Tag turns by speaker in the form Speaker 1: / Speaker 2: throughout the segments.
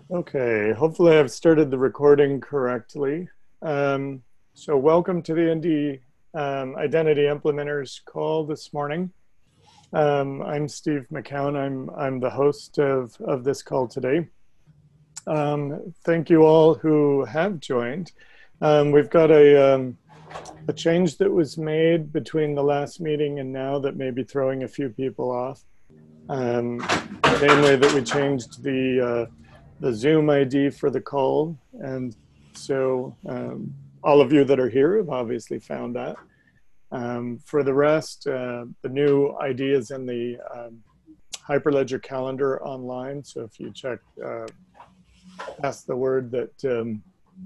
Speaker 1: Okay, hopefully I've started the recording correctly. So welcome to the Indie Identity Implementers call this morning. I'm Steve McCown. I'm the host of this call today. Thank you all who have joined. We've got a change that was made between the last meeting and now that may be throwing a few people off. Namely that we changed the Zoom ID for the call. And so all of you that are here have obviously found that. For the rest, the new ID is in the Hyperledger calendar online. So if you check, pass the word that,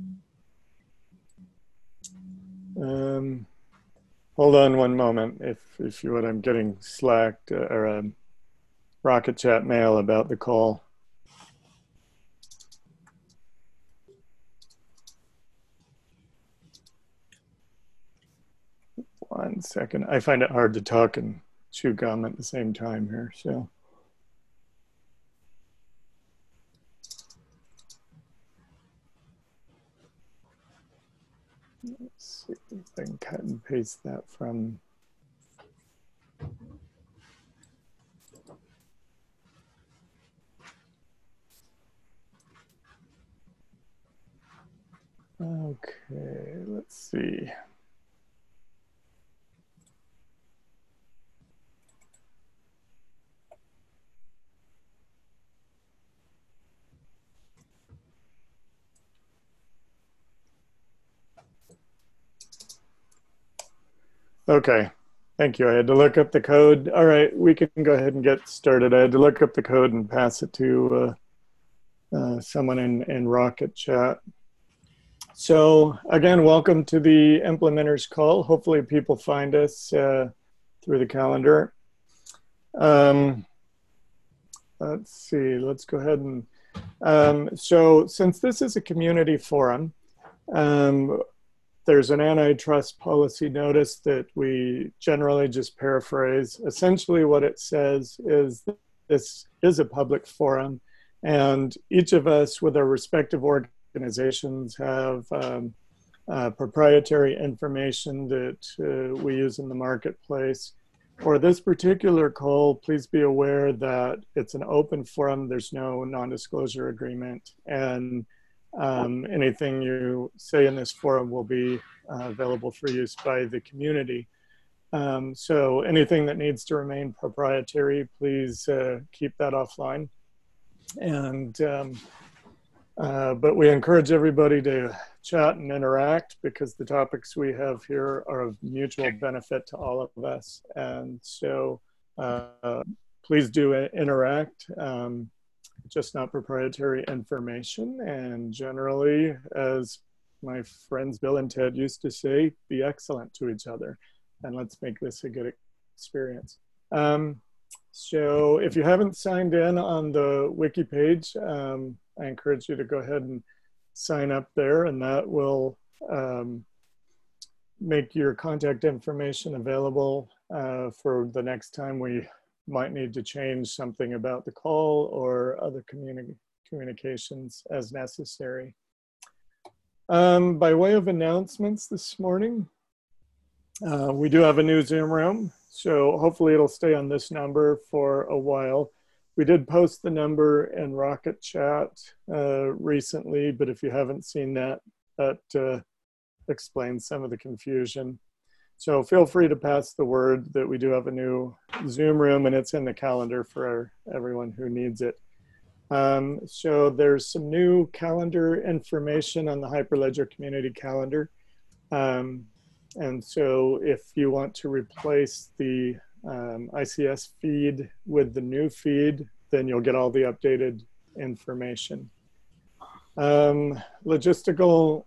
Speaker 1: hold on one moment, if you would, I'm getting slacked or Rocket Chat mail about the call. One second. I find it hard to talk and chew gum at the same time here, so. Let's see if I can cut and paste that from. Okay, let's see. Okay, thank you. I had to look up the code. All right, we can go ahead and get started. I had to look up the code and pass it to someone in Rocket Chat. So again, welcome to the implementers call. Hopefully people find us through the calendar. Let's see, let's go ahead and, so since this is a community forum, there's an antitrust policy notice that we generally just paraphrase. Essentially what it says is that this is a public forum and each of us with our respective organizations have proprietary information that we use in the marketplace. For this particular call, please be aware that it's an open forum. There's no non-disclosure agreement, and anything you say in this forum will be available for use by the community. So anything that needs to remain proprietary, please keep that offline. And but we encourage everybody to chat and interact because the topics we have here are of mutual benefit to all of us. And so please do interact, just not proprietary information. And generally, as my friends Bill and Ted used to say, be excellent to each other. And let's make this a good experience. So if you haven't signed in on the wiki page, I encourage you to go ahead and sign up there, and that will make your contact information available for the next time we might need to change something about the call or other communications as necessary. By way of announcements this morning, we do have a new Zoom room, so hopefully it'll stay on this number for a while. We did post the number in Rocket Chat recently, but if you haven't seen that, that explains some of the confusion. So feel free to pass the word that we do have a new Zoom room and it's in the calendar for everyone who needs it. So there's some new calendar information on the Hyperledger community calendar. And so if you want to replace the ICS feed with the new feed, then you'll get all the updated information. Logistical,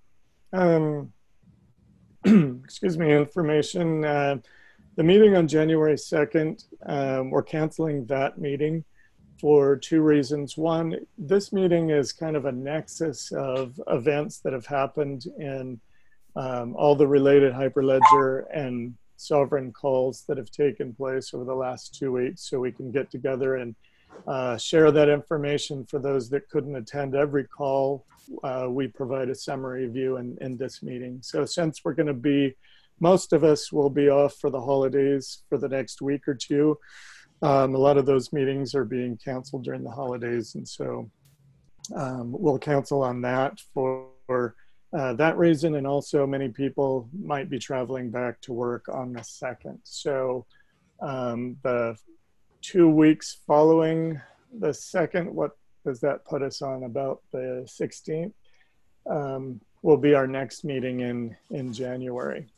Speaker 1: excuse me, information. The meeting on January 2nd, we're canceling that meeting for two reasons. One, this meeting is kind of a nexus of events that have happened in all the related Hyperledger and Sovereign calls that have taken place over the last 2 weeks, so we can get together and share that information for those that couldn't attend every call. We provide a summary view in this meeting. So since we're going to be, most of us will be off for the holidays for the next week or two. A lot of those meetings are being canceled during the holidays, and so we'll cancel on that for that reason, and also many people might be traveling back to work on the 2nd. So the 2 weeks following the 2nd, what does that put us on? About the 16th will be our next meeting in January.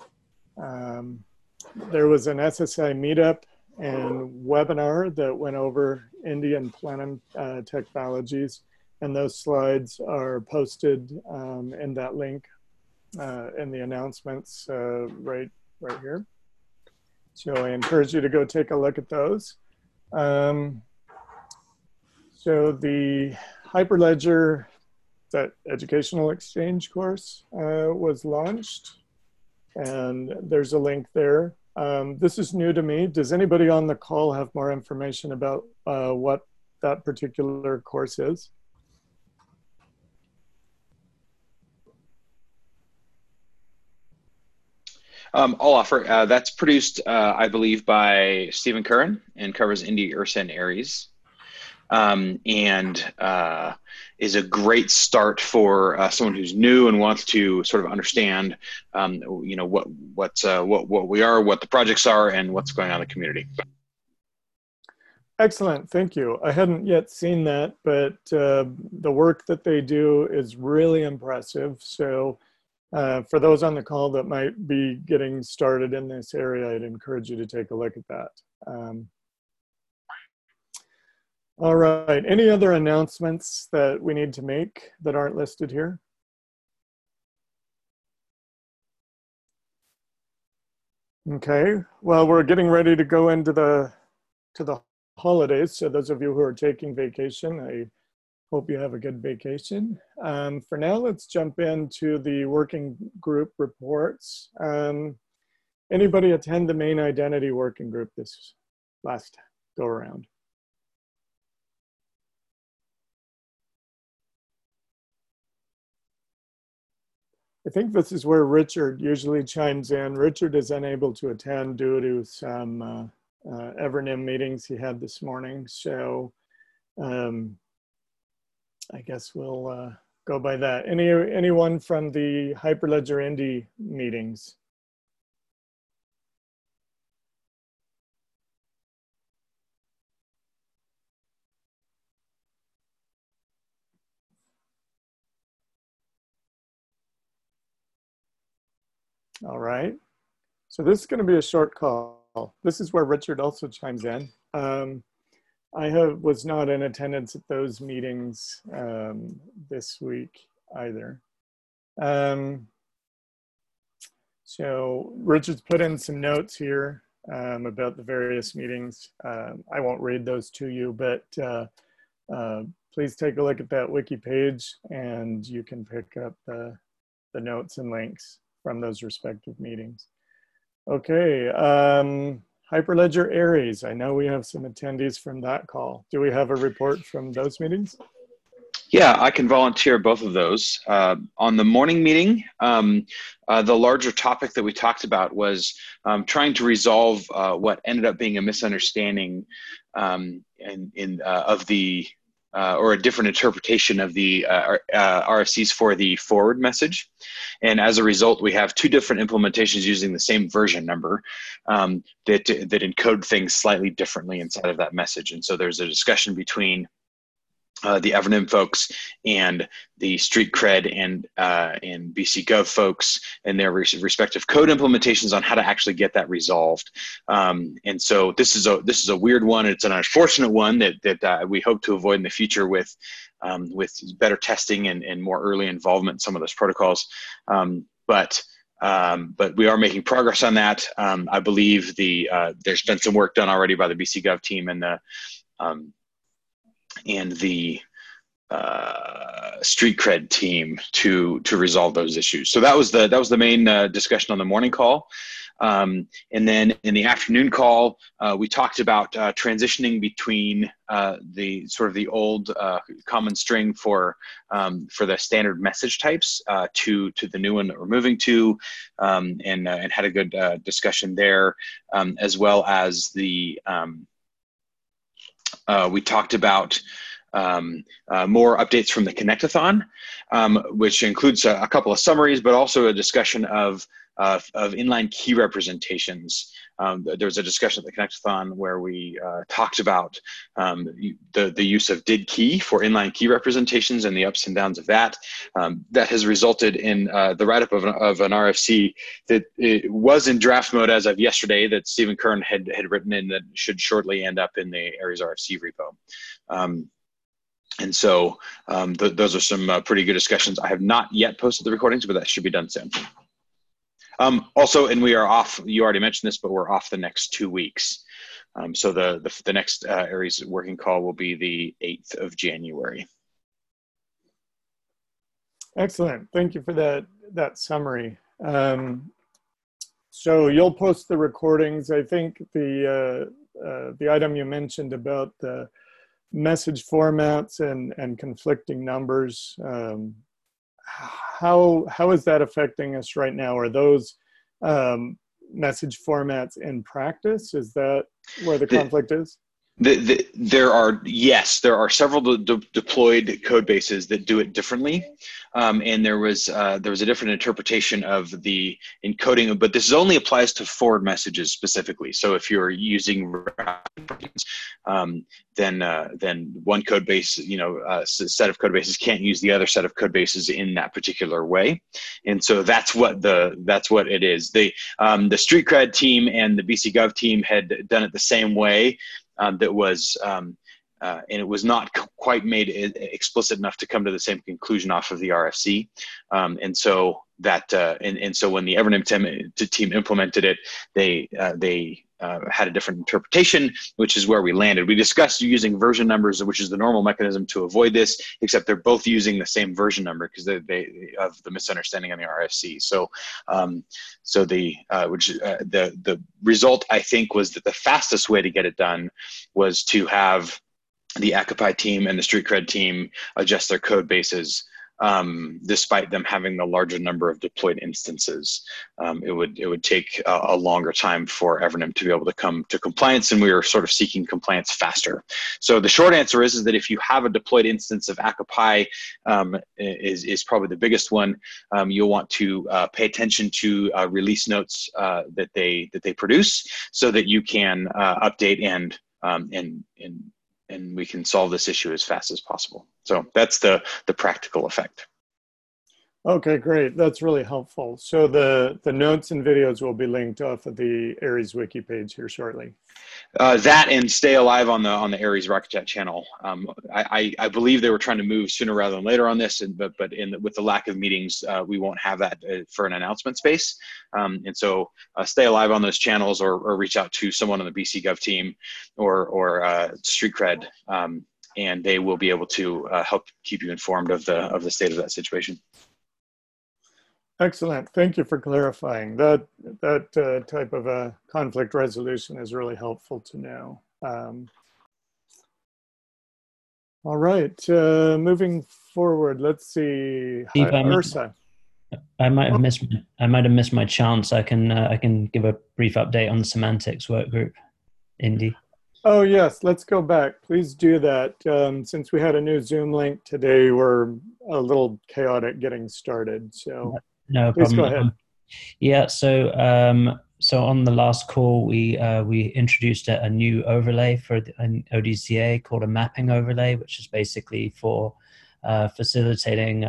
Speaker 1: There was an SSI meetup and webinar that went over Indian plenum technologies, and those slides are posted in that link in the announcements right here. So I encourage you to go take a look at those. So the Hyperledger, that educational exchange course was launched, and there's a link there. This is new to me. Does anybody on the call have more information about what that particular course is?
Speaker 2: I'll offer. That's produced, I believe, by Stephen Curran and covers Indy, Ursa, and Aries, and is a great start for someone who's new and wants to sort of understand, you know, what we are, what the projects are, and what's going on in the community.
Speaker 1: Excellent, thank you. I hadn't yet seen that, but the work that they do is really impressive. So for those on the call that might be getting started in this area, I'd encourage you to take a look at that. All right, any other announcements that we need to make that aren't listed here? Okay, well, we're getting ready to go into the holidays. So those of you who are taking vacation, I hope you have a good vacation. For now, let's jump into the working group reports. Anybody attend the main identity working group this last go around? I think this is where Richard usually chimes in. Richard is unable to attend due to some Evernym meetings he had this morning. So I guess we'll go by that. Anyone from the Hyperledger Indy meetings? All right. So this is going to be a short call. This is where Richard also chimes in. I was not in attendance at those meetings this week either. So Richard's put in some notes here about the various meetings. I won't read those to you, but please take a look at that wiki page and you can pick up the notes and links from those respective meetings. Okay, Hyperledger Aries. I know we have some attendees from that call. Do we have a report from those meetings?
Speaker 2: Yeah, I can volunteer both of those. On the morning meeting, the larger topic that we talked about was trying to resolve what ended up being a misunderstanding of the or a different interpretation of the RFCs for the forward message. And as a result, we have two different implementations using the same version number that encode things slightly differently inside of that message. And so there's a discussion between the Evernym folks and the Street Cred and BC Gov folks and their respective code implementations on how to actually get that resolved. And so this is a weird one. It's an unfortunate one that we hope to avoid in the future with better testing and more early involvement in some of those protocols. But we are making progress on that. I believe there's been some work done already by the BC Gov team and the Street Cred team to resolve those issues. So that was the main discussion on the morning call. And then in the afternoon call, we talked about transitioning between the sort of the old common string for the standard message types to the new one that we're moving to, and had a good discussion there, as well as the we talked about more updates from the Connectathon, which includes a couple of summaries, but also a discussion of inline key representations. There was a discussion at the Connectathon where we talked about the use of did key for inline key representations and the ups and downs of that. That has resulted in the write-up of an RFC that it was in draft mode as of yesterday, that Stephen Kern had written in, that should shortly end up in the Aries RFC repo. And so those are some pretty good discussions. I have not yet posted the recordings, but that should be done soon. Also, and we are off, you already mentioned this, but we're off the next 2 weeks. So the next Aries working call will be the 8th of January.
Speaker 1: Excellent. Thank you for that summary. So you'll post the recordings. I think the item you mentioned about the message formats and conflicting numbers, how is that affecting us right now? Are those message formats in practice? Is that where the conflict is?
Speaker 2: There are several deployed code bases that do it differently, and there was a different interpretation of the encoding, but this only applies to forward messages specifically. So if you're using then one code base, set of code bases can't use the other set of code bases in that particular way, and so that's what it is. The Street Cred team and the BC Gov team had done it the same way. That was, and it was not quite made explicit enough to come to the same conclusion off of the RFC, and so that, and so when the Evernym team implemented it, they had a different interpretation, which is where we landed. We discussed using version numbers, which is the normal mechanism to avoid this, except they're both using the same version number because they of the misunderstanding on the RFC. So, the result, I think, was that the fastest way to get it done was to have the Akapai team and the Street Cred team adjust their code bases, despite them having the larger number of deployed instances. It would take a longer time for Evernym to be able to come to compliance, and we were sort of seeking compliance faster. So the short answer is that if you have a deployed instance of Akapai, is probably the biggest one. You'll want to pay attention to release notes that they produce, so that you can update and we can solve this issue as fast as possible. So that's the practical effect.
Speaker 1: Okay, great. That's really helpful. So the notes and videos will be linked off of the Aries wiki page here shortly.
Speaker 2: That and stay alive on the Aries Rocket Chat channel. I believe they were trying to move sooner rather than later on this, but with the lack of meetings, we won't have that for an announcement space. And so stay alive on those channels, or reach out to someone on the BC Gov team or Street Cred, and they will be able to help keep you informed of the state of that situation.
Speaker 1: Excellent. Thank you for clarifying. That type of a conflict resolution is really helpful to know. All right, moving forward, let's see.
Speaker 3: Steve,
Speaker 1: Ursa.
Speaker 3: I might have missed my chance. I can give a brief update on the semantics work group, Indy.
Speaker 1: Oh yes, let's go back. Please do that. Since we had a new Zoom link today, we're a little chaotic getting started. So.
Speaker 3: No
Speaker 1: Please
Speaker 3: problem.
Speaker 1: go ahead.
Speaker 3: Yeah, so on the last call, we introduced a new overlay for an ODCA called a mapping overlay, which is basically for facilitating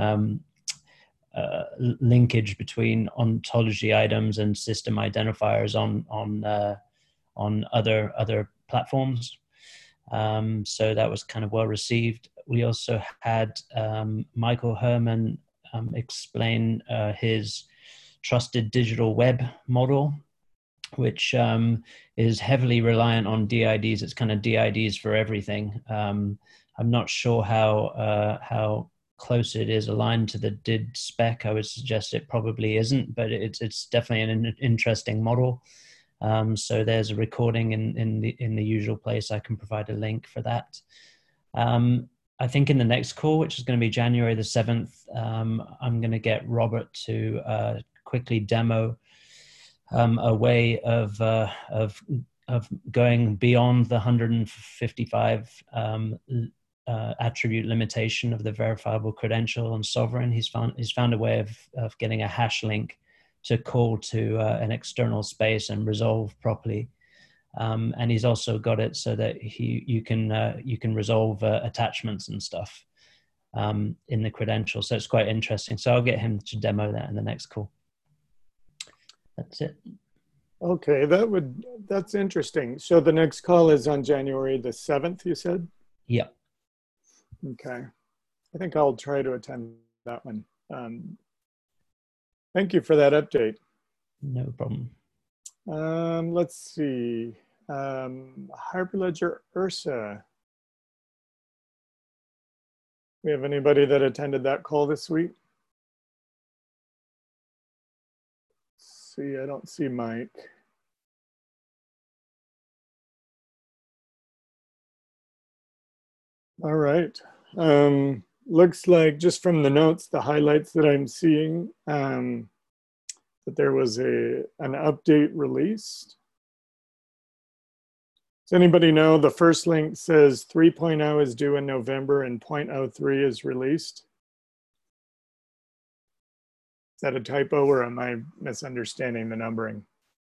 Speaker 3: linkage between ontology items and system identifiers on other platforms. So that was kind of well received. We also had Michael Herman explain his trusted digital web model, which is heavily reliant on DIDs. It's kind of DIDs for everything. I'm not sure how close it is aligned to the DID spec. I would suggest it probably isn't, but it's definitely an interesting model. So there's a recording in the usual place. I can provide a link for that. I think in the next call, which is going to be January the 7th, I'm going to get Robert to quickly demo a way of going beyond the 155 attribute limitation of the verifiable credential on Sovereign. He's found a way of getting a hash link to call to an external space and resolve properly. And he's also got it so that you can resolve attachments and stuff in the credential. So it's quite interesting. So I'll get him to demo that in the next call. That's it.
Speaker 1: Okay, that's interesting. So the next call is on January the 7th, you said?
Speaker 3: Yeah.
Speaker 1: Okay. I think I'll try to attend that one. Thank you for that update.
Speaker 3: No problem.
Speaker 1: Let's see. Hyperledger Ursa. We have anybody that attended that call this week? See, I don't see Mike. All right. Looks like just from the notes, the highlights that I'm seeing, that there was an update released. Does anybody know the first link says 3.0 is due in November and 0.03 is released? Is that a typo or am I misunderstanding the numbering?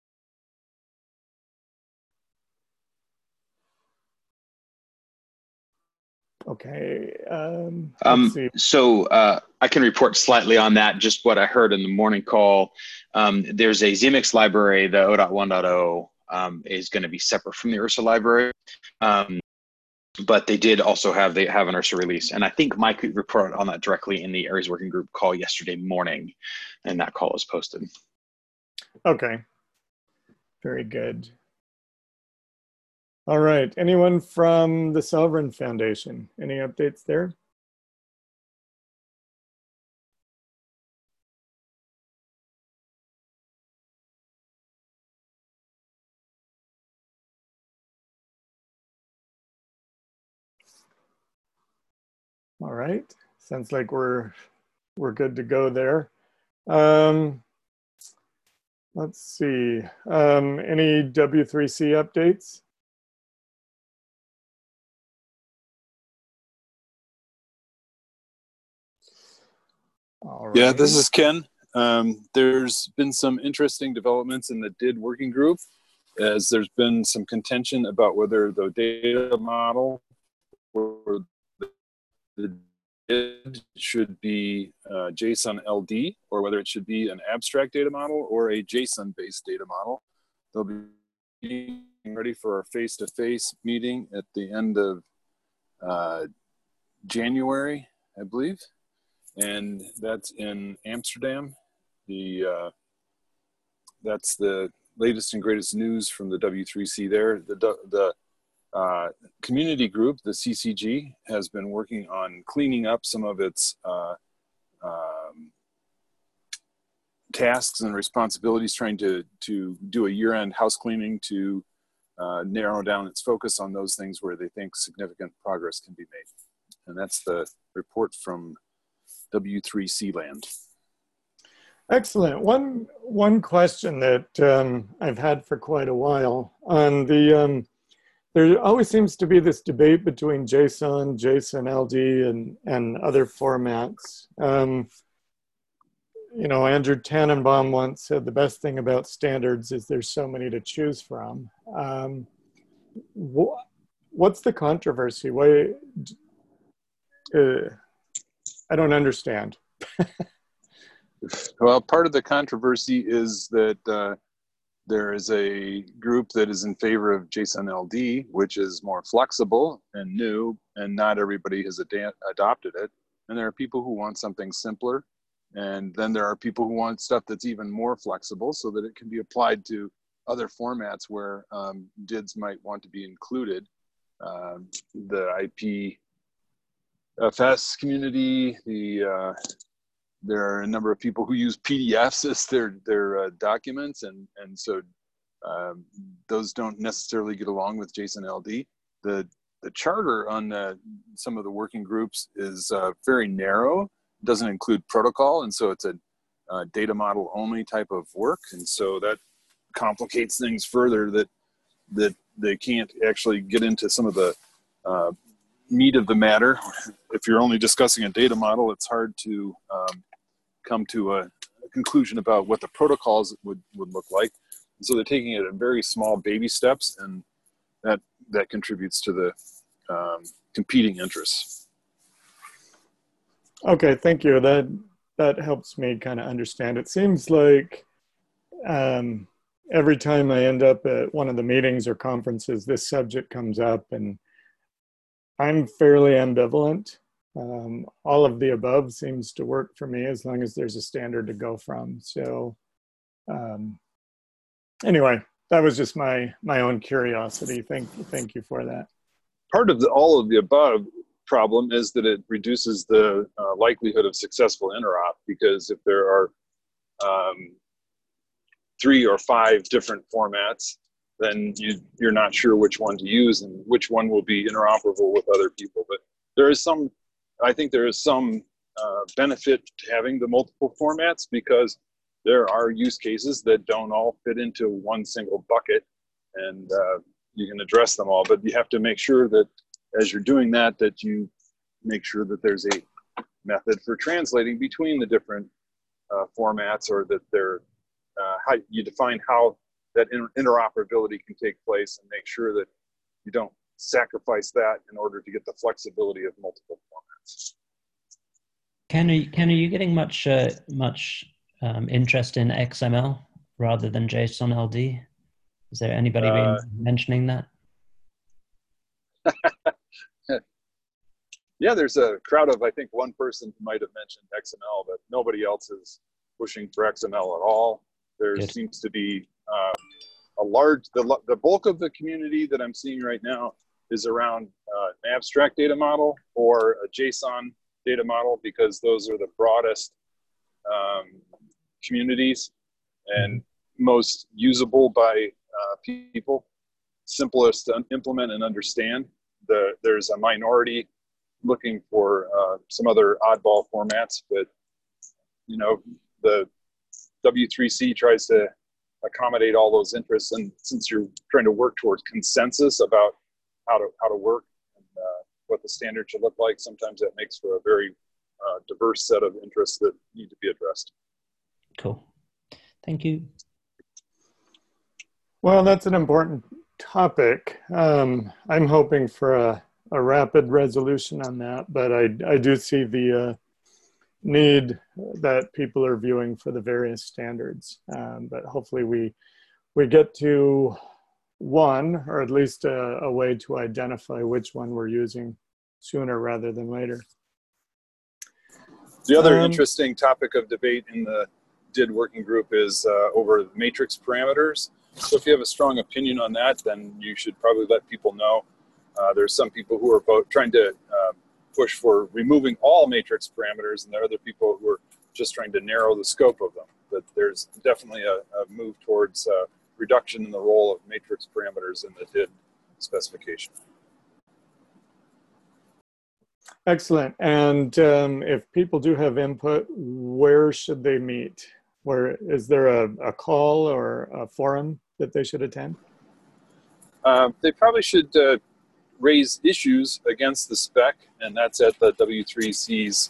Speaker 1: Okay, let's see.
Speaker 2: So I can report slightly on that, just what I heard in the morning call. There's a ZMix library, the 0.1.0 is going to be separate from the Ursa library. But they did also have an Ursa release. And I think Mike reported on that directly in the Aries Working Group call yesterday morning, and that call is posted.
Speaker 1: Okay, very good. All right, anyone from the Sovereign Foundation? Any updates there? All right, sounds like we're good to go there. Let's see, any W3C updates?
Speaker 4: All right. Yeah, this is Ken. There's been some interesting developments in the DID working group, as there's been some contention about whether the data model or the DID should be JSON LD, or whether it should be an abstract data model or a JSON-based data model. They'll be ready for our face-to-face meeting at the end of January, I believe. And that's in Amsterdam. That's the latest and greatest news from the W3C there. The community group, the CCG, has been working on cleaning up some of its tasks and responsibilities, trying to do a year-end house cleaning to narrow down its focus on those things where they think significant progress can be made. And that's the report from W3C land.
Speaker 1: Excellent. One question that I've had for quite a while on the, there always seems to be this debate between JSON, JSON LD, and other formats. You know, Andrew Tannenbaum once said the best thing about standards is there's so many to choose from. What's the controversy? Why? I don't understand.
Speaker 4: Well, part of the controversy is that there is a group that is in favor of JSON LD, which is more flexible and new, and not everybody has adopted it. And there are people who want something simpler. And then there are people who want stuff that's even more flexible so that it can be applied to other formats where DIDs might want to be included. The IP FS community. There are a number of people who use PDFs as their documents, and so those don't necessarily get along with JSON LD. The charter on some of the working groups is very narrow. It doesn't include protocol, and so it's a data model only type of work, and so that complicates things further. That they can't actually get into some of the meat of the matter. If you're only discussing a data model, it's hard to come to a conclusion about what the protocols would look like. And so they're taking it in very small baby steps, and that contributes to the competing interests.
Speaker 1: Okay, thank you. That helps me kind of understand. It seems like every time I end up at one of the meetings or conferences, this subject comes up, and I'm fairly ambivalent. All of the above seems to work for me as long as there's a standard to go from. So anyway, that was just my own curiosity. Thank you for that.
Speaker 4: Part of all of the above problem is that it reduces the likelihood of successful interop, because if there are 3 or 5 different formats, then you're not sure which one to use and which one will be interoperable with other people. But I think there is some benefit to having the multiple formats, because there are use cases that don't all fit into one single bucket, and you can address them all. But you have to make sure that as you're doing that you make sure that there's a method for translating between the different formats, or that how you define how that interoperability can take place, and make sure that you don't sacrifice that in order to get the flexibility of multiple formats.
Speaker 3: Ken, are you getting much interest in XML rather than JSON LD? Is there anybody been mentioning that?
Speaker 4: Yeah, there's a crowd of, I think, one person who might have mentioned XML, but nobody else is pushing for XML at all. There
Speaker 3: Good.
Speaker 4: Seems to be the bulk of the community that I'm seeing right now is around an abstract data model or a JSON data model, because those are the broadest communities and most usable by people, simplest to implement and understand. There's a minority looking for some other oddball formats, but the W3C tries to accommodate all those interests, and since you're trying to work towards consensus about how to work and what the standard should look like, sometimes that makes for a very diverse set of interests that need to be addressed.
Speaker 3: Cool. Thank you.
Speaker 1: Well, that's an important topic. I'm hoping for a rapid resolution on that, but I do see the need that people are viewing for the various standards. But hopefully we get to one, or at least a way to identify which one we're using sooner rather than later.
Speaker 4: The other interesting topic of debate in the DID working group is over the matrix parameters. So if you have a strong opinion on that, then you should probably let people know. There's some people who are trying to push for removing all matrix parameters, and there are other people who are just trying to narrow the scope of them. But there's definitely a move towards reduction in the role of matrix parameters in the DID specification.
Speaker 1: Excellent. And if people do have input, where should they meet? Is there a call or a forum that they should attend?
Speaker 4: They probably should raise issues against the spec, and that's at the W3C's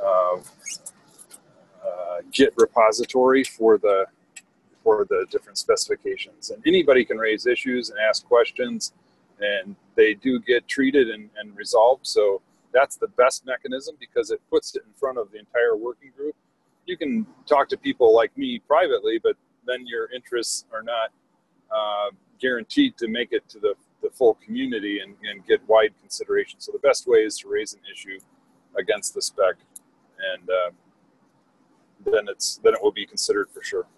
Speaker 4: Git repository for the different specifications. And anybody can raise issues and ask questions, and they do get treated and resolved. So that's the best mechanism, because it puts it in front of the entire working group. You can talk to people like me privately, but then your interests are not guaranteed to make it to the full community and get wide consideration. So the best way is to raise an issue against the spec, and then it will be considered for sure.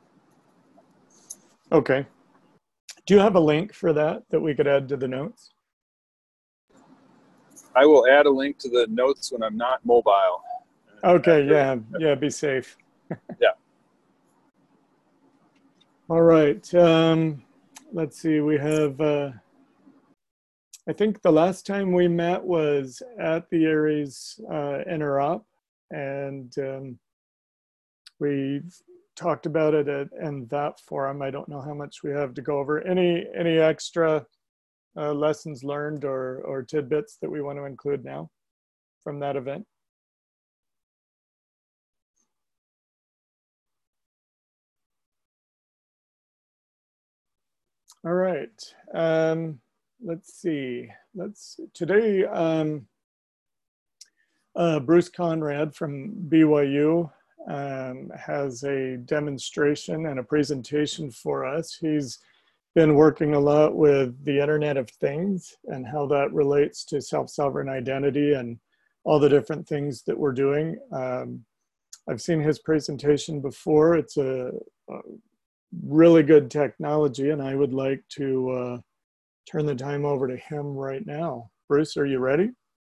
Speaker 1: Okay. Do you have a link for that we could add to the notes?
Speaker 4: I will add a link to the notes when I'm not mobile.
Speaker 1: Okay, yeah, be safe.
Speaker 4: Yeah.
Speaker 1: All right, let's see, we have, I think the last time we met was at the Aries Interop, and we talked about it in that forum. I don't know how much we have to go over. Any extra lessons learned or tidbits that we want to include now from that event? All right, let's see. Today, Bruce Conrad from BYU has a demonstration and a presentation for us. He's been working a lot with the Internet of Things and how that relates to self-sovereign identity and all the different things that we're doing. I've seen his presentation before. It's a really good technology, and I would like to turn the time over to him right now. Bruce, are you ready?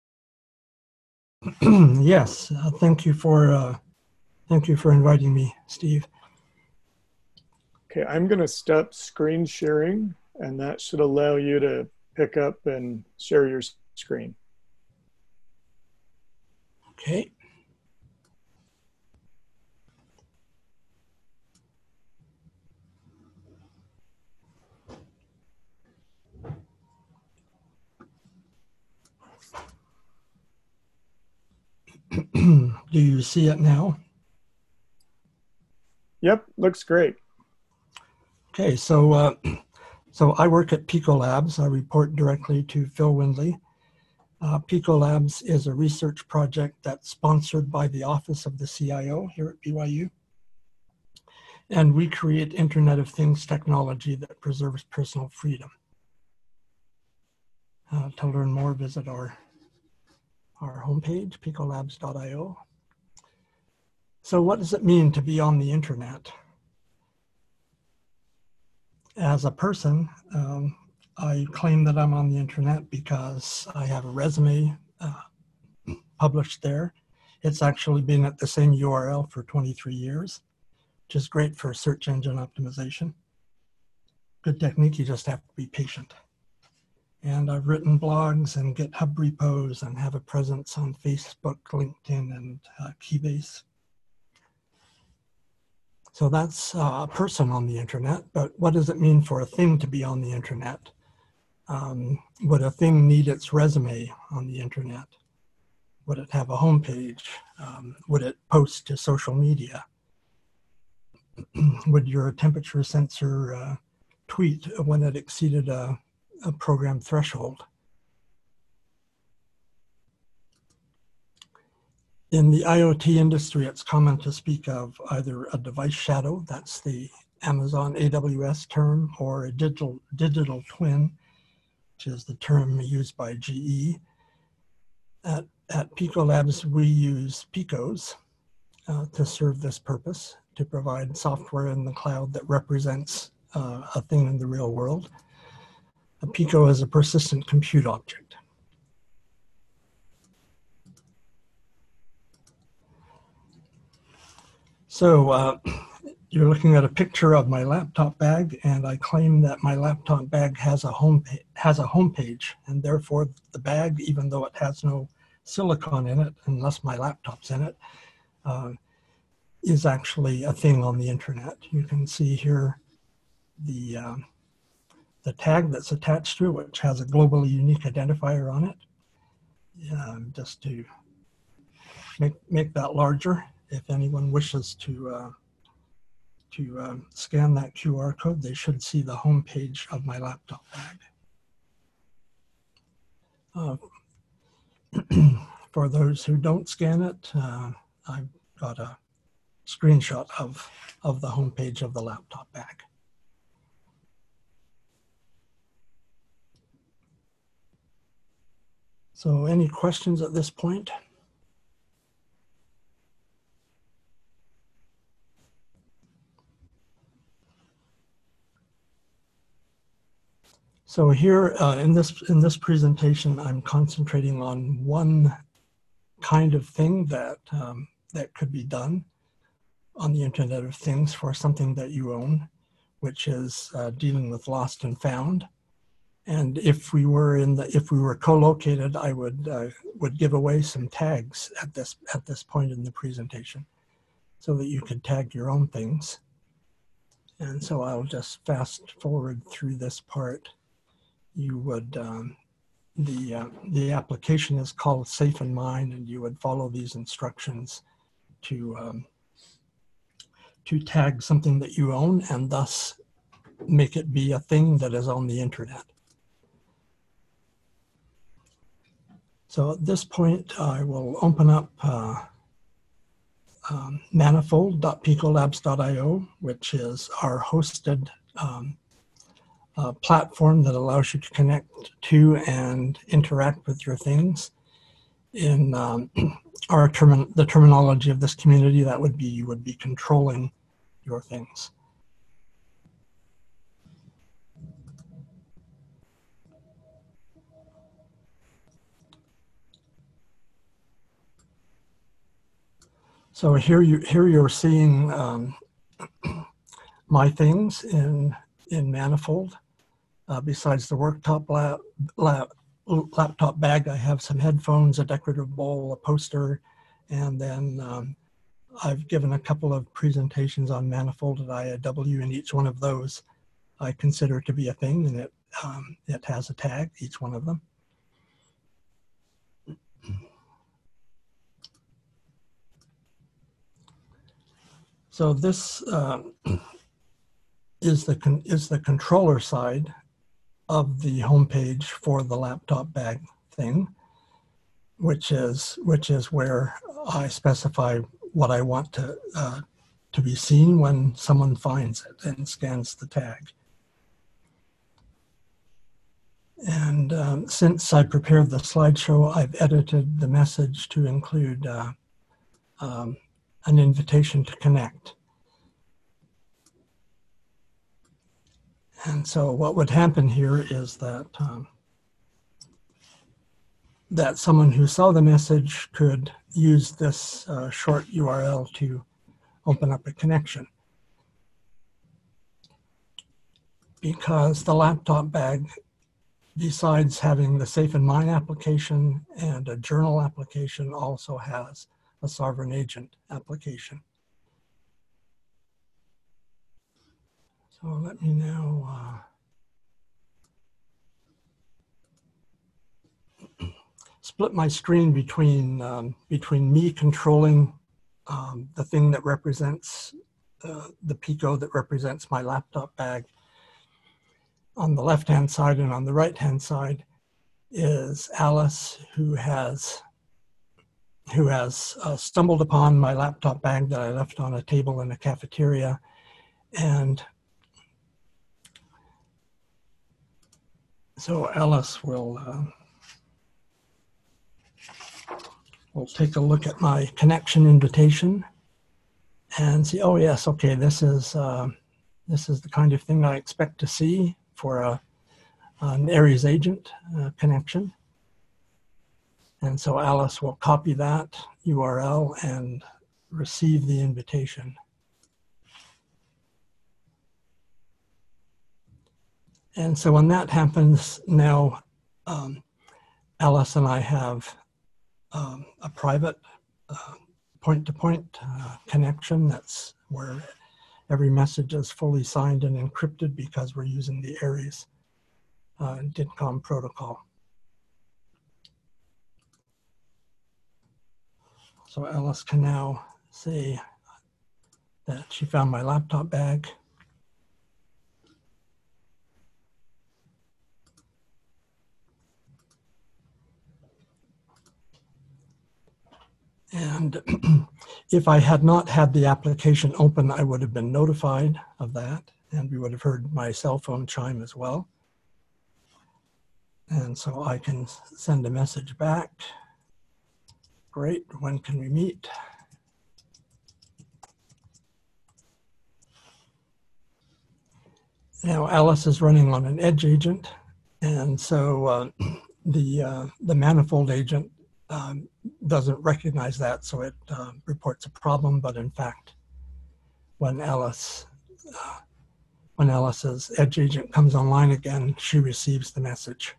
Speaker 5: Yes, thank you for inviting me, Steve.
Speaker 1: Okay, I'm going to stop screen sharing, and that should allow you to pick up and share your screen.
Speaker 5: Okay. Do you see it now?
Speaker 1: Yep, looks great.
Speaker 5: Okay, so I work at Pico Labs. I report directly to Phil Windley. Pico Labs is a research project that's sponsored by the Office of the CIO here at BYU. And we create Internet of Things technology that preserves personal freedom. To learn more, visit our homepage, picolabs.io. So what does it mean to be on the internet? As a person, I claim that I'm on the internet because I have a resume published there. It's actually been at the same URL for 23 years, which is great for search engine optimization. Good technique, you just have to be patient. And I've written blogs and GitHub repos and have a presence on Facebook, LinkedIn, and Keybase. So that's a person on the internet, but what does it mean for a thing to be on the internet? Would a thing need its resume on the internet? Would it have a homepage? Would it post to social media? Would your temperature sensor tweet when it exceeded a program threshold? In the IoT industry, it's common to speak of either a device shadow, that's the Amazon AWS term, or a digital twin, which is the term used by GE. At Pico Labs, we use Picos to serve this purpose, to provide software in the cloud that represents a thing in the real world. A Pico is a persistent compute object. So you're looking at a picture of my laptop bag, and I claim that my laptop bag has a homepage, and therefore the bag, even though it has no silicon in it, unless my laptop's in it, is actually a thing on the internet. You can see here the tag that's attached to it, which has a globally unique identifier on it. Just to make that larger, if anyone wishes to scan that QR code, they should see the home page of my laptop bag. For those who don't scan it, I've got a screenshot of the home page of the laptop bag. So any questions at this point? So here in this presentation, I'm concentrating on one kind of thing that that could be done on the Internet of Things for something that you own, which is dealing with lost and found. And if we were co-located, I would give away some tags at this point in the presentation, so that you could tag your own things. And so I'll just fast forward through this part. You would the application is called Safe and Mine, and you would follow these instructions to tag something that you own and thus make it be a thing that is on the internet. So at this point, I will open up manifold.picolabs.io, which is our hosted platform that allows you to connect to and interact with your things. In the terminology of this community, that would be you would be controlling your things. So here you're seeing my things in Manifold. Besides the worktop laptop bag, I have some headphones, a decorative bowl, a poster, and then I've given a couple of presentations on Manifold at IIW, and each one of those I consider to be a thing, and it has a tag, each one of them. So this is the controller side of the homepage for the laptop bag thing, which is where I specify what I want to be seen when someone finds it and scans the tag. And since I prepared the slideshow, I've edited the message to include an invitation to connect. And so what would happen here is that that someone who saw the message could use this short URL to open up a connection. Because the laptop bag, besides having the Safe and Mine application and a journal application, also has a sovereign agent application. So let me now split my screen between me controlling the thing that represents the Pico that represents my laptop bag on the left-hand side, and on the right-hand side is Alice, who has stumbled upon my laptop bag that I left on a table in a cafeteria, and so Alice will take a look at my connection invitation and see, oh yes, okay, this is the kind of thing I expect to see for an Aries agent connection. And so Alice will copy that URL and receive the invitation. And so when that happens, now Alice and I have a private point-to-point connection. That's where every message is fully signed and encrypted because we're using the Aries DINCOM protocol. So Alice can now say that she found my laptop bag. And if I had not had the application open, I would have been notified of that, and we would have heard my cell phone chime as well. And so I can send a message back. Great, when can we meet? Now Alice is running on an Edge agent, And so the manifold agent doesn't recognize that, so it reports a problem. But in fact, when Alice's edge agent comes online again, she receives the message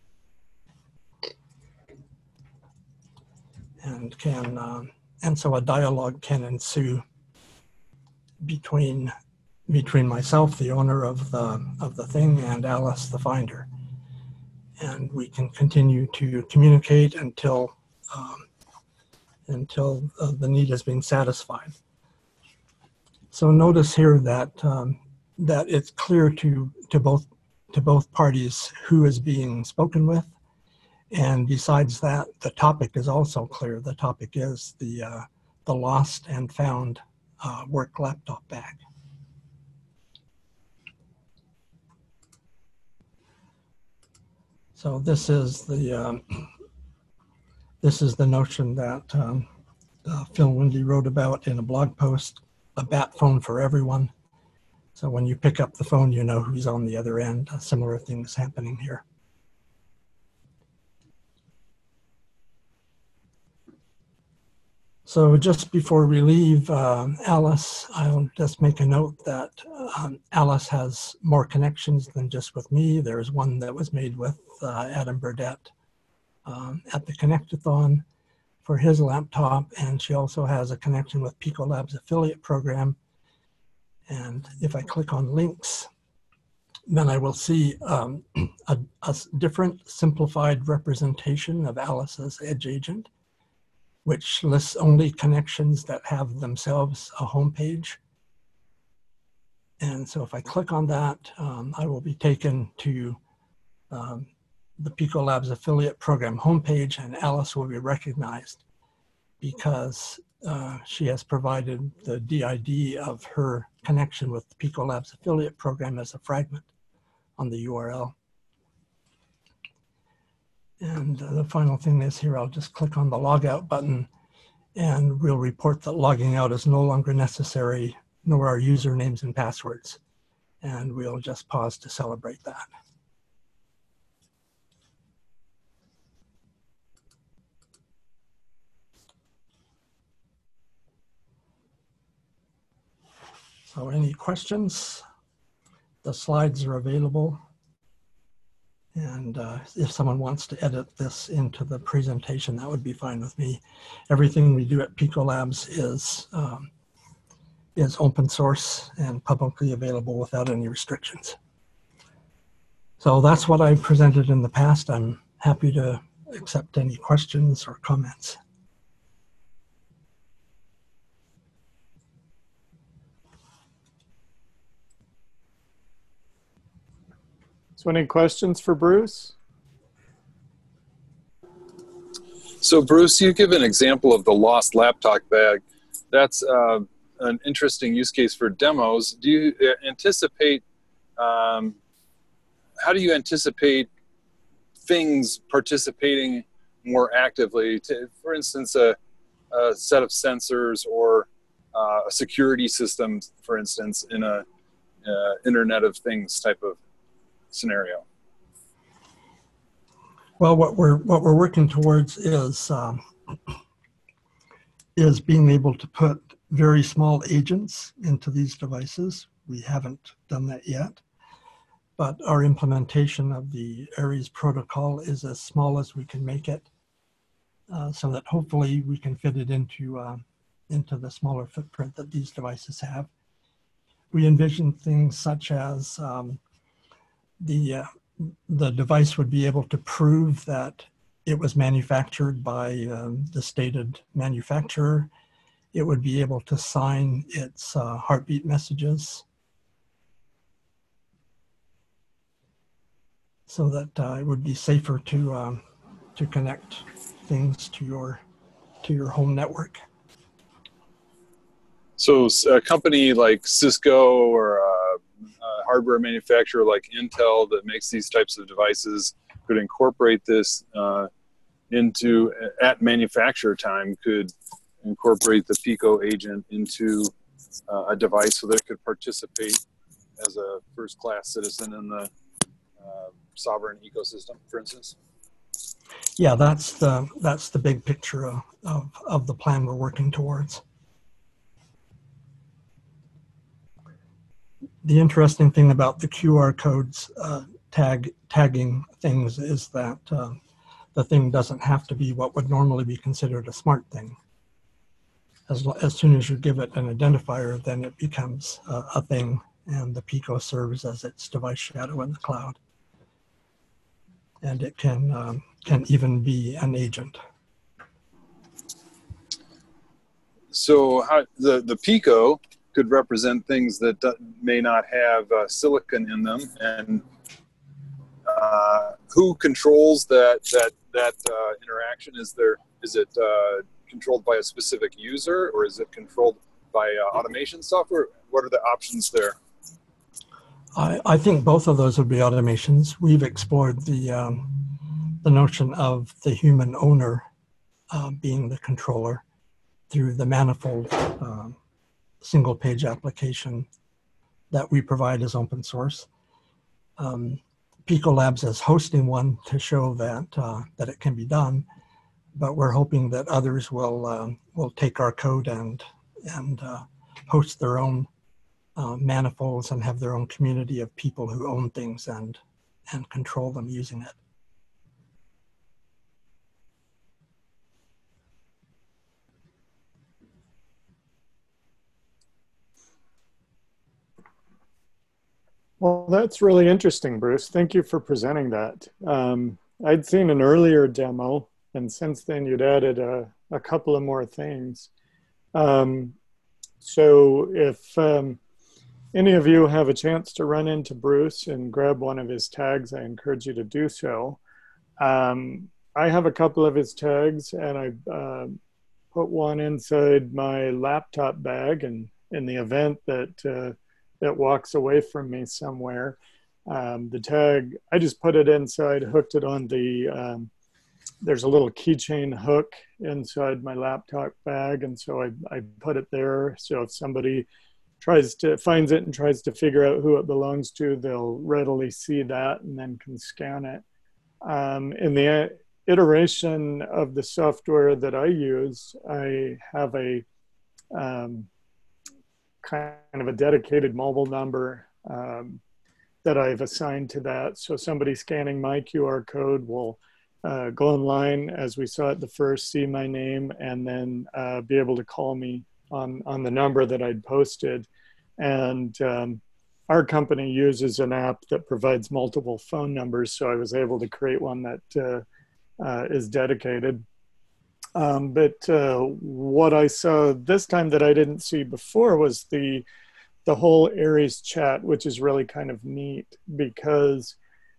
Speaker 5: and can and so a dialogue can ensue between myself, the owner of the thing, and Alice, the finder, and we can continue to communicate until the need has been satisfied. So notice here that that it's clear to both parties who is being spoken with, and besides that, the topic is also clear. The topic is the lost and found work laptop bag. So this is the notion that Phil Windey wrote about in a blog post, a bat phone for everyone. So when you pick up the phone, you know who's on the other end. Similar things happening here. So just before we leave Alice, I'll just make a note that Alice has more connections than just with me. There's one that was made with Adam Burdett at the Connectathon for his laptop, and she also has a connection with Pico Labs affiliate program. And if I click on links, then I will see a different simplified representation of Alice's edge agent, which lists only connections that have themselves a home page. And so if I click on that, I will be taken to the Pico Labs affiliate program homepage, and Alice will be recognized because she has provided the DID of her connection with the Pico Labs affiliate program as a fragment on the URL. And the final thing is here, I'll just click on the logout button and we'll report that logging out is no longer necessary, nor are usernames and passwords. And we'll just pause to celebrate that. So any questions? The slides are available. And if someone wants to edit this into the presentation, that would be fine with me. Everything we do at Pico Labs is open source and publicly available without any restrictions. So that's what I've presented in the past. I'm happy to accept any questions or comments.
Speaker 1: So any questions for Bruce?
Speaker 4: So Bruce, you give an example of the lost laptop bag. That's an interesting use case for demos. Do you anticipate, how do you anticipate things participating more actively? For instance, a set of sensors or a security system, for instance, in a Internet of Things type of scenario?
Speaker 5: Well, what we're working towards is being able to put very small agents into these devices. We haven't done that yet, but our implementation of the Aries protocol is as small as we can make it, so that hopefully we can fit it into the smaller footprint that these devices have. We envision things such as the device would be able to prove that it was manufactured by the stated manufacturer. It would be able to sign its heartbeat messages so that it would be safer to connect things to your home network.
Speaker 4: So a company like Cisco or a hardware manufacturer like Intel that makes these types of devices could incorporate this into, at manufacturer time, could incorporate the Pico agent into a device so that it could participate as a first-class citizen in the sovereign ecosystem, for instance?
Speaker 5: Yeah, that's the big picture of the plan we're working towards. The interesting thing about the QR codes tagging things is that the thing doesn't have to be what would normally be considered a smart thing. As soon as you give it an identifier, then it becomes a thing, and the Pico serves as its device shadow in the cloud. And it can even be an agent.
Speaker 4: So how, the Pico could represent things that may not have silicon in them, and who controls that interaction? Is it controlled by a specific user, or is it controlled by automation software? What are the options there?
Speaker 5: I think both of those would be automations. We've explored the notion of the human owner being the controller through the Manifold single page application that we provide as open source. Pico Labs is hosting one to show that it can be done, but we're hoping that others will take our code and host their own manifolds and have their own community of people who own things and control them using it.
Speaker 1: Well, that's really interesting, Bruce. Thank you for presenting that. I'd seen an earlier demo, and since then you'd added a couple of more things. So if any of you have a chance to run into Bruce and grab one of his tags, I encourage you to do so. I have a couple of his tags, and I put one inside my laptop bag, and in the event that that walks away from me somewhere, the tag, I just put it inside, hooked it on the, there's a little keychain hook inside my laptop bag, and so I put it there, so if somebody finds it and tries to figure out who it belongs to, they'll readily see that and then can scan it. In the iteration of the software that I use, I have a kind of a dedicated mobile number that I've assigned to that. So somebody scanning my QR code will go online, as we saw at the first, see my name, and then be able to call me on the number that I'd posted. And our company uses an app that provides multiple phone numbers, so I was able to create one that is dedicated. But what I saw this time that I didn't see before was the whole Aries chat, which is really kind of neat because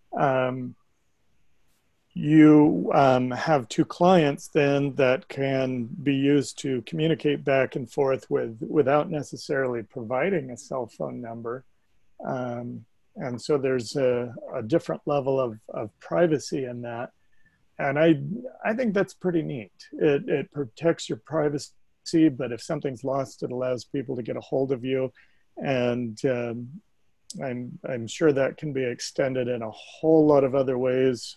Speaker 1: you have two clients then that can be used to communicate back and forth without necessarily providing a cell phone number. And so there's a different level of privacy in that. And I think that's pretty neat. It protects your privacy, but if something's lost, it allows people to get a hold of you. And I'm sure that can be extended in a whole lot of other ways,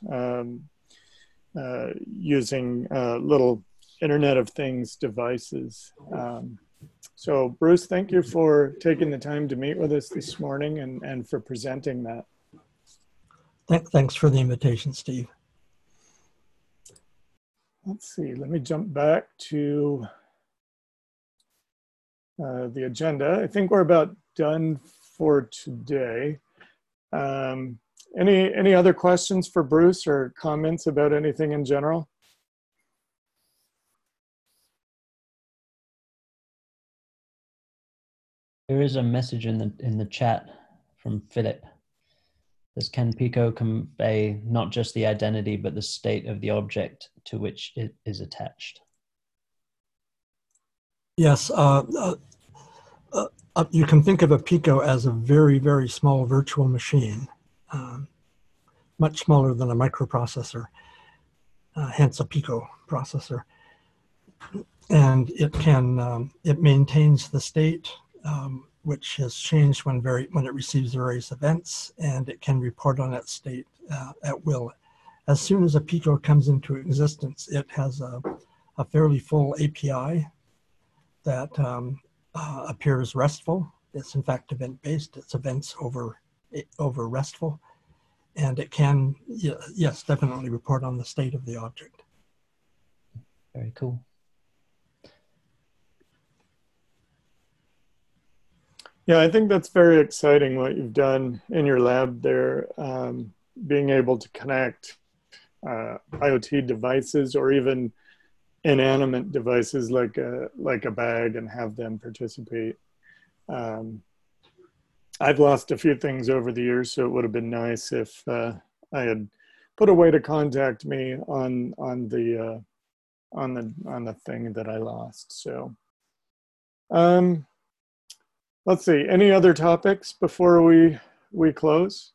Speaker 1: using little Internet of Things devices. So Bruce, thank you for taking the time to meet with us this morning and for presenting that.
Speaker 5: Thanks for the invitation, Steve.
Speaker 1: Let's see, let me jump back to the agenda. I think we're about done for today. Any other questions for Bruce or comments about anything in general?
Speaker 3: There is a message in the chat from Philip. Says, can Pico convey not just the identity, but the state of the object to which it is attached?
Speaker 5: Yes, you can think of a Pico as a very, very small virtual machine, much smaller than a microprocessor, hence a Pico processor. And it maintains the state which has changed when it receives various events, and it can report on that state at will. As soon as a Pico comes into existence, it has a fairly full API that appears RESTful. It's in fact event-based. It's events over RESTful, and it can, yes, definitely report on the state of the object.
Speaker 3: Very cool.
Speaker 1: Yeah, I think that's very exciting what you've done in your lab there, being able to connect IoT devices or even inanimate devices like a bag and have them participate. I've lost a few things over the years, so it would have been nice if I had put a way to contact me on the thing that I lost. So, let's see. Any other topics before we close?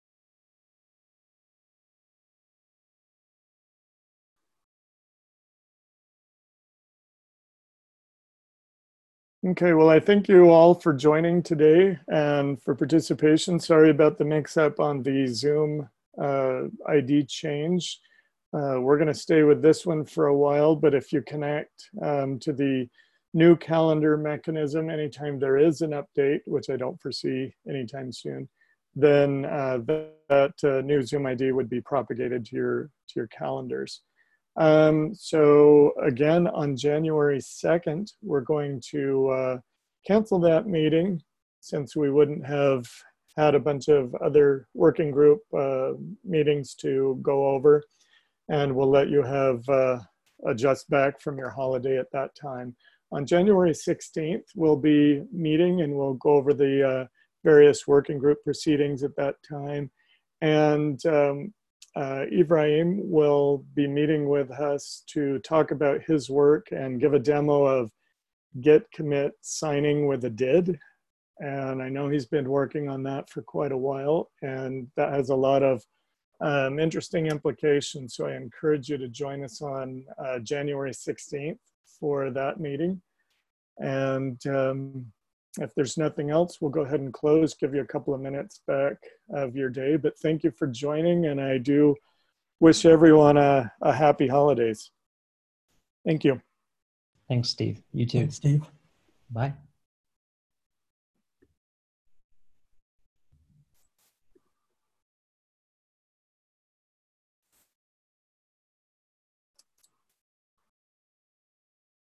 Speaker 1: Okay, well, I thank you all for joining today and for participation. Sorry about the mix-up on the Zoom ID change. We're going to stay with this one for a while, but if you connect to the new calendar mechanism anytime there is an update, which I don't foresee anytime soon, then that new Zoom ID would be propagated to your calendars. So again, on January 2nd, we're going to cancel that meeting since we wouldn't have had a bunch of other working group meetings to go over, and we'll let you have adjust back from your holiday at that time. On January 16th, we'll be meeting and we'll go over the various working group proceedings at that time. And Ibrahim will be meeting with us to talk about his work and give a demo of Git commit signing with a DID. And I know he's been working on that for quite a while, and that has a lot of interesting implications. So I encourage you to join us on January 16th for that meeting. And if there's nothing else, we'll go ahead and close, give you a couple of minutes back of your day. But thank you for joining, and I do wish everyone a happy holidays. Thank you.
Speaker 3: Thanks, Steve. You too.
Speaker 5: Thanks, Steve.
Speaker 3: Bye.